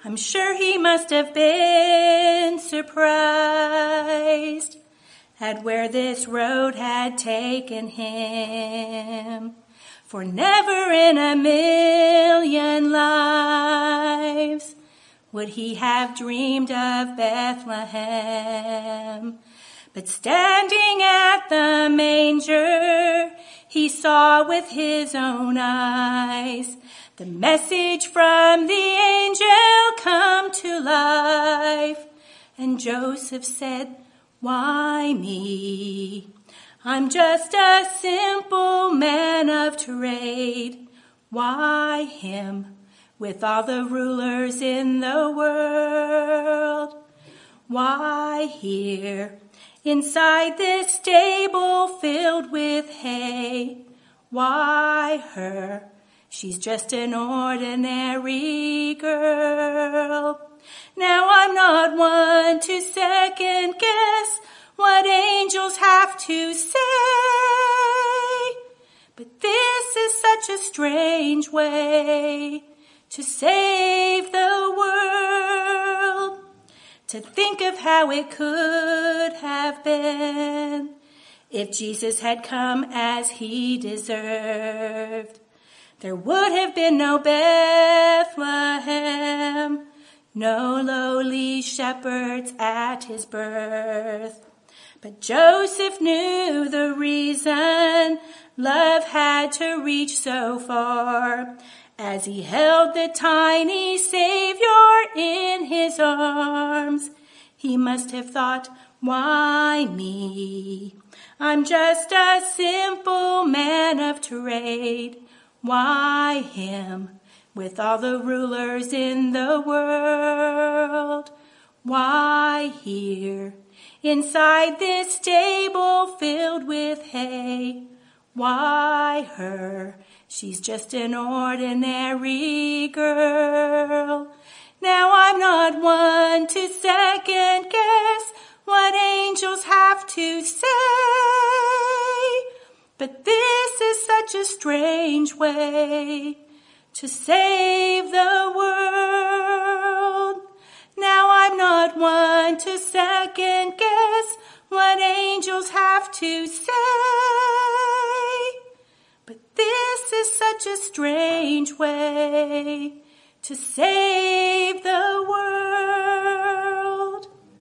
I'm sure he must have been surprised at where this road had taken him. For never in a million lives would he have dreamed of Bethlehem. But standing at the manger, he saw with his own eyes the message from the angel come to life. And Joseph said, "Why me? I'm just a simple man of trade. Why him with all the rulers in the world? Why here inside this stable filled with hay? Why her? She's just an ordinary girl." Now I'm not one to second guess what angels have to say, but this is such a strange way to save the world. To think of how it could have been if Jesus had come as he deserved. There would have been no Bethlehem, no lowly shepherds at his birth. But Joseph knew the reason love had to reach so far. As he held the tiny Savior in his arms, he must have thought, "Why me? I'm just a simple man of trade. Why him with all the rulers in the world? Why here inside this stable filled with hay? Why her? She's just an ordinary girl." Now I'm not one to second guess what angels have to say, but this is such a strange way to save the world. Now I'm not one to second guess what angels have to say, but this is such a strange way to save the